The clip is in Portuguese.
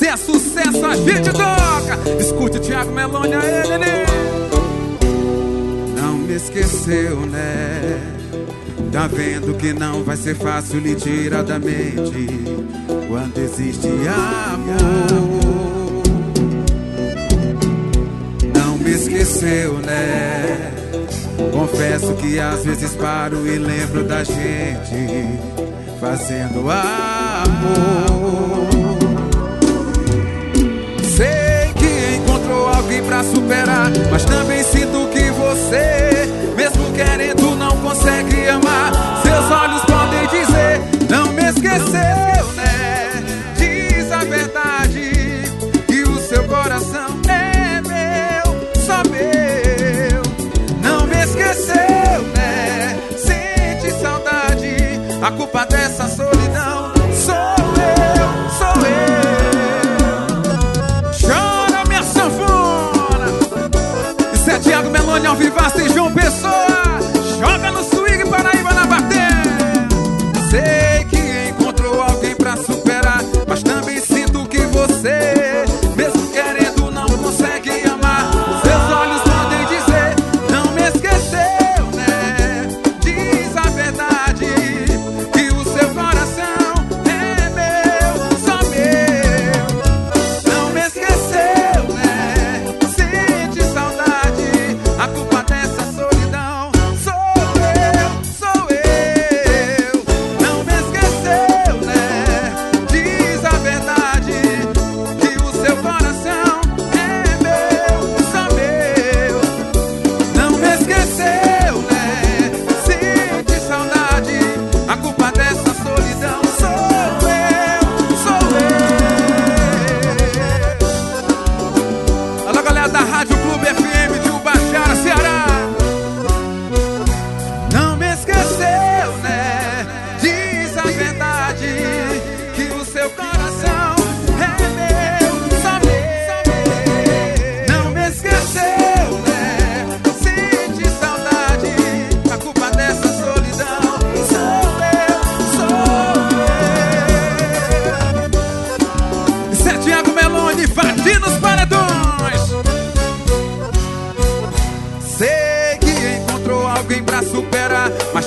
é sucesso, a gente toca. Escute o Thiago Meloni, ele. Não me esqueceu, né? Tá vendo que não vai ser fácil lhe tirar da mente quando existe amor. Não me esqueceu, né? Confesso que às vezes paro e lembro da gente fazendo amor. Sei que encontrou alguém pra superar, mas também sinto que você, mesmo querendo, não consegue amar. Seus olhos podem dizer, não me esqueceu, né? Diz a verdade, que o seu coração é meu, só meu. Não me esqueceu, né? Sente saudade, a culpa dessa solidão sou eu, sou eu. Chora minha sanfona. Isso é Thiago Meloni ao vivaço em João Pessoa. Joga no swing, Paraíba na bater. Sei que encontrou alguém pra superar, mas também sinto que você, mesmo querendo, não consegue amar. Seus olhos podem dizer, não me esqueceu, né? Diz a verdade, que o seu coração é meu, só meu. Não me esqueceu, né? Sente saudade, a culpa dessa solidão sou eu. Não me esqueceu, né? Diz a verdade, que o seu coração é meu, só meu. Não me esqueceu, né? Sente saudade, a culpa dessa solidão sou eu, sou eu. Alô, galera da Rádio Clube FM de Ubajara, Ceará. Não me esqueceu, né? Diz a verdade, que o seu coração é meu, só meu. Não me esqueceu, né? Sente saudade, a culpa dessa solidão sou eu. Isso é Thiago Meloni, invadindo os paredões. Sei que encontrou alguém pra superar,